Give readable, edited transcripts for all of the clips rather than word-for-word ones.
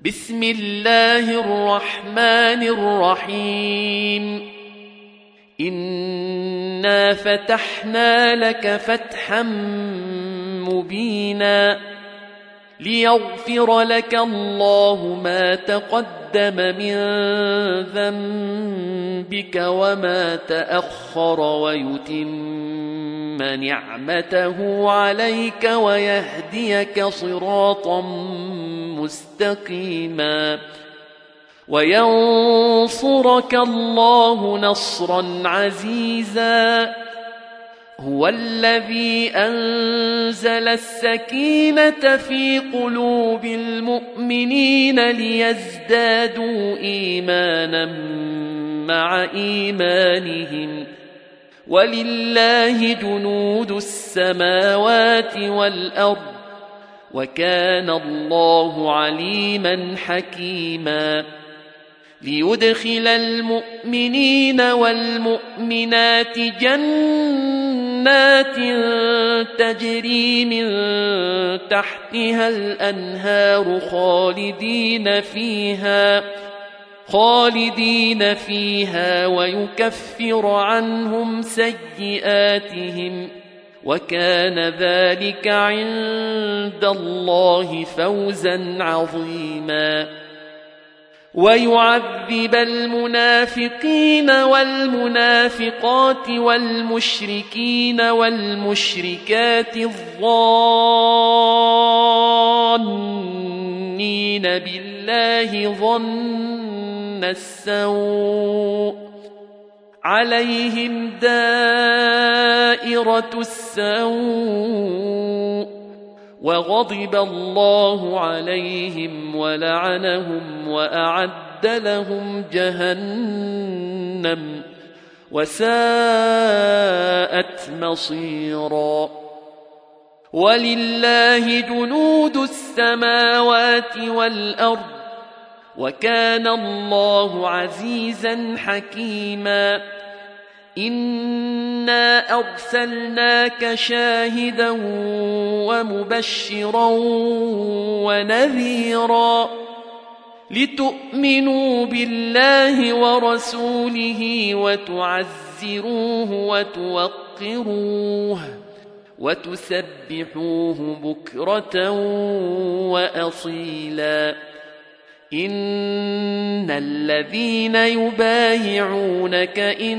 بسم الله الرحمن الرحيم إنا فتحنا لك فتحا مبينا ليغفر لك الله ما تقدم من ذنبك وما تأخر ويتم نعمته عليك ويهديك صراطا مستقيما وينصرك الله نصرا عزيزا هو الذي أنزل السكينة في قلوب المؤمنين ليزدادوا إيمانا مع إيمانهم ولله جنود السماوات والأرض وكان الله عليما حكيما ليدخل المؤمنين والمؤمنات جنات تجري من تحتها الأنهار خالدين فيها ويكفر عنهم سيئاتهم وكان ذلك عند الله فوزا عظيما ويعذب المنافقين والمنافقات والمشركين والمشركات الظانين بالله ظن السوء عليهم دائرة السوء وغضب الله عليهم ولعنهم وأعد لهم جهنم وساءت مصيرا ولله جنود السماوات والأرض وكان الله عزيزا حكيما إنا أرسلناك شاهدا ومبشرا ونذيرا لتؤمنوا بالله ورسوله وتعزروه وتوقروه وتسبحوه بكرة وأصيلا إن الذين يبايعونك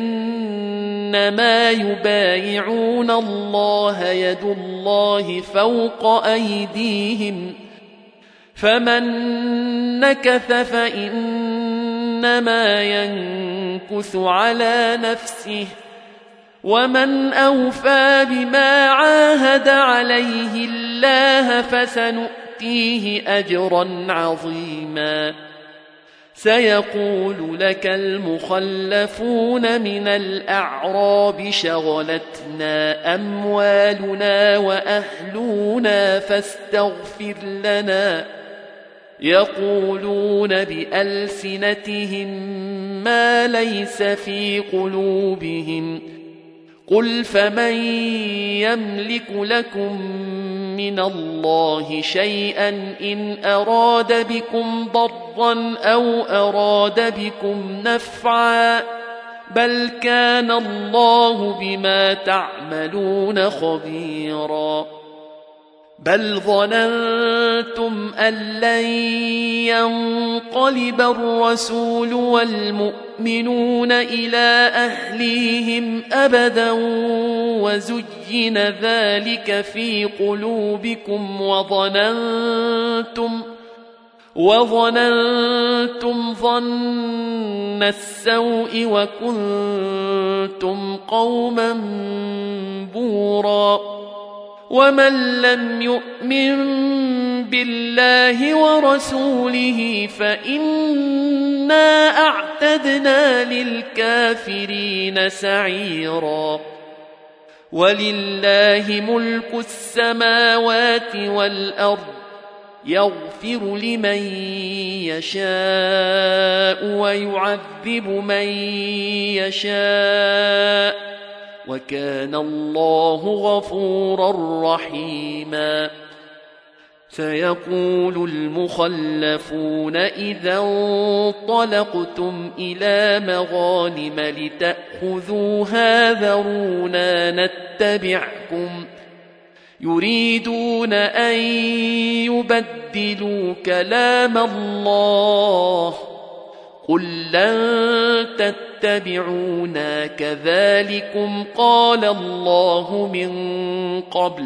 إنما يبايعون الله يد الله فوق أيديهم فمن نكث فإنما ينكث على نفسه ومن أوفى بما عاهد عليه الله فسنؤتيه أجرا عظيما سيقول لك المخلفون من الأعراب شغلتنا أموالنا وأهلنا فاستغفر لنا يقولون بألسنتهم ما ليس في قلوبهم قل فمن يملك لكم من الله شيئا إن أراد بكم ضرا أو أراد بكم نفعا بل كان الله بما تعملون خبيرا بل ظننتم أن لن ينقلب الرسول والمؤمنون إلى أهليهم أبدا وزين ذلك في قلوبكم وظننتم ظن السوء وكنتم قوما بورا ومن لم يؤمن بالله ورسوله فإنا أعتدنا للكافرين سعيرا ولله ملك السماوات والأرض يغفر لمن يشاء ويعذب من يشاء وكان الله غفورا رحيما سيقول المخلفون إذا انطلقتم إلى مغانم لتأخذوها ذرونا نتبعكم يريدون أن يبدلوا كلام الله قل لن تتبعونا كذلكم قال الله من قبل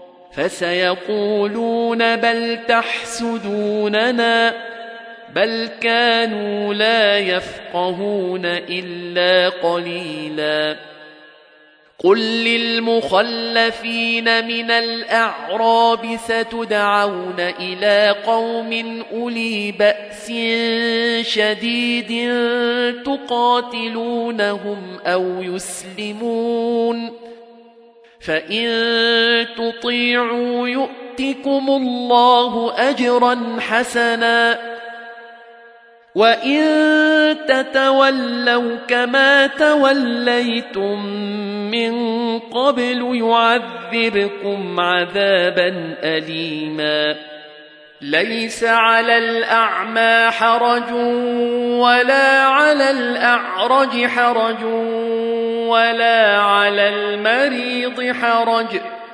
فسيقولون بل تحسدوننا بل كانوا لا يفقهون إلا قليلا قل للمخلفين من الأعراب ستدعون إلى قوم أولي بأس شديد تقاتلونهم أو يسلمون فإن تطيعوا يؤتكم الله أجرا حسنا وإن تتولوا كما توليتم من قبل يعذبكم عذابا أليما ليس على الأعمى حرج ولا على الأعرج حرج ولا على المريض حرج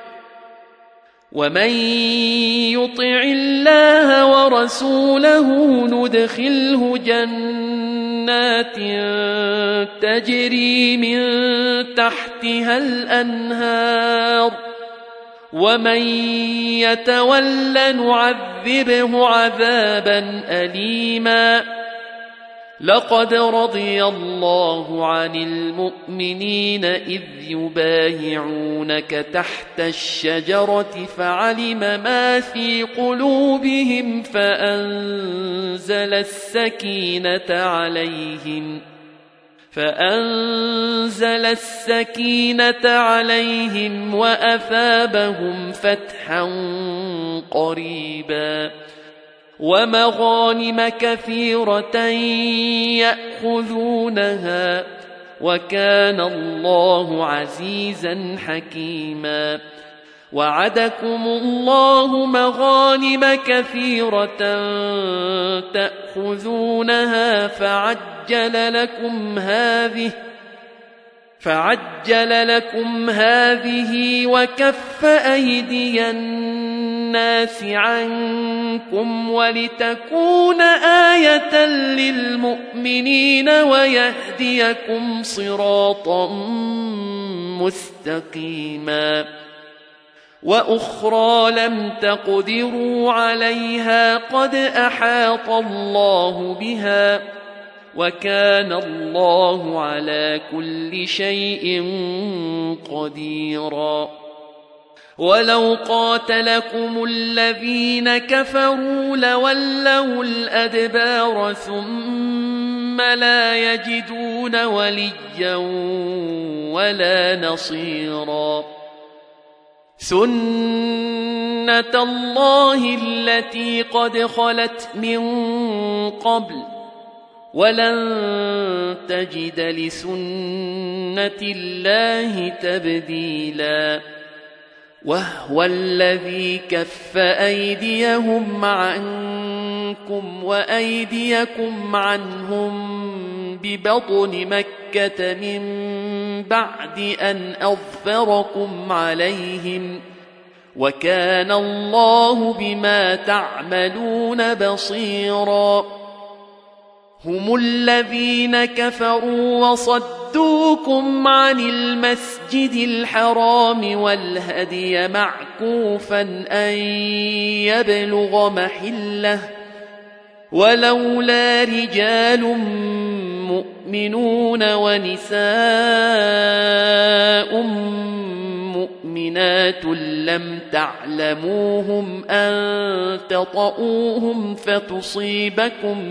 ومن يطع الله ورسوله ندخله جنات تجري من تحتها الأنهار ومن يتول نعذبه عذابا أليما لقد رضي الله عن المؤمنين إذ يبايعونك تحت الشجرة فعلم ما في قلوبهم فأنزل السكينة عليهم وأثابهم فتحا قريبا ومغانم كثيرة يأخذونها وكان الله عزيزا حكيما وعدكم الله مغانم كثيرة تأخذونها فعجل لكم هذه وكف أيدي الناس عنكم ولتكون آية للمؤمنين ويهديكم صراطا مستقيما وأخرى لم تقدروا عليها قد أحاط الله بها وكان الله على كل شيء قديرا ولو قاتلكم الذين كفروا لولوا الأدبار ثم لا يجدون وليا ولا نصيرا سنة الله التي قد خلت من قبل ولن تجد لسنة الله تبديلا وهو الذي كف أيديهم عنكم وأيديكم عنهم ببطن مكة من بعد أن أظفركم عليهم وكان الله بما تعملون بصيرا هم الذين كفروا وصدوكم عن المسجد الحرام والهدي معكوفا أن يبلغ محله ولولا رجال مؤمنون ونساء مؤمنات لم تعلموهم أن تطؤوهم فتصيبكم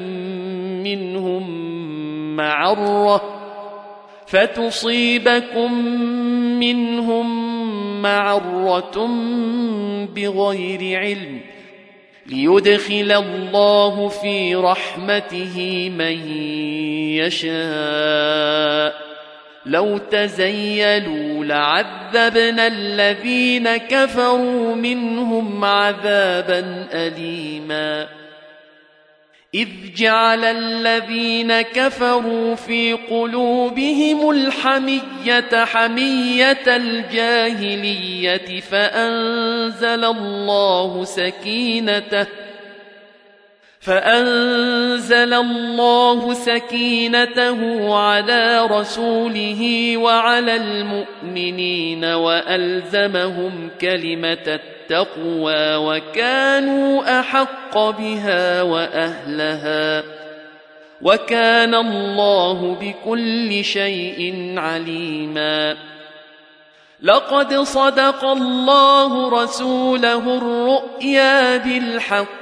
منهم معرة بغير علم ليدخل الله في رحمته من يشاء لو تزيلوا لعذبنا الذين كفروا منهم عذابا أليما إذ جعل الذين كفروا في قلوبهم الحمية حمية الجاهلية فأنزل الله سكينته على رسوله وعلى المؤمنين وألزمهم كلمة التقوى وكانوا أحق بها وأهلها وكان الله بكل شيء عليما لقد صدق الله رسوله الرؤيا بالحق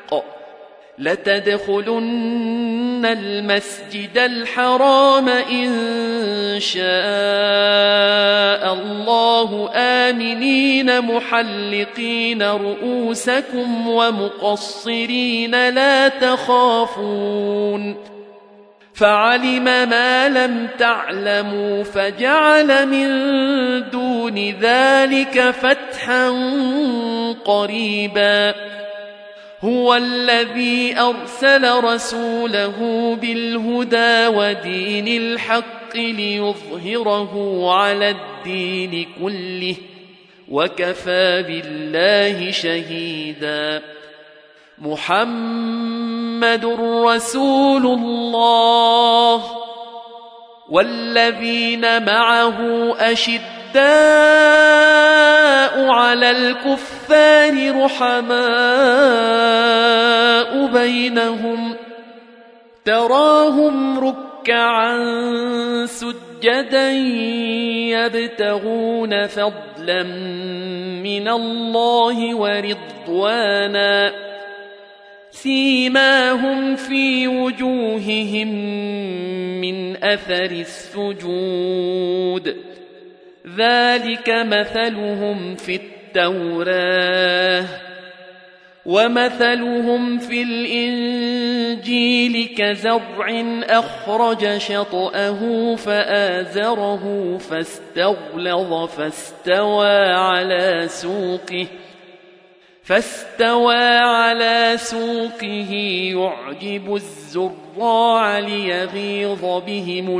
لتدخلن المسجد الحرام إن شاء الله آمنين محلقين رؤوسكم ومقصرين لا تخافون فعلم ما لم تعلموا فجعل من دون ذلك فتحا قريبا هو الذي أرسل رسوله بالهدى ودين الحق ليظهره على الدين كله وكفى بالله شهيدا محمد رسول الله والذين معه أشداء على الكفار رحماء بينهم تراهم ركعا سجدا يبتغون فضلا من الله ورضوانا سيماهم في وجوههم من أثر السجود ذلك مثلهم في التوراة ومثلهم في الإنجيل كزرع أخرج شطأه فآزره فاستغلظ فاستوى على سوقه يعجب الزراع ليغيظ بهم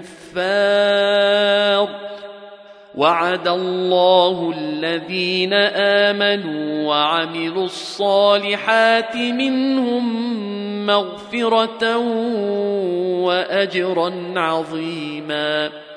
الكفار وعد الله الذين آمنوا وعملوا الصالحات منهم مغفرة وأجرا عظيما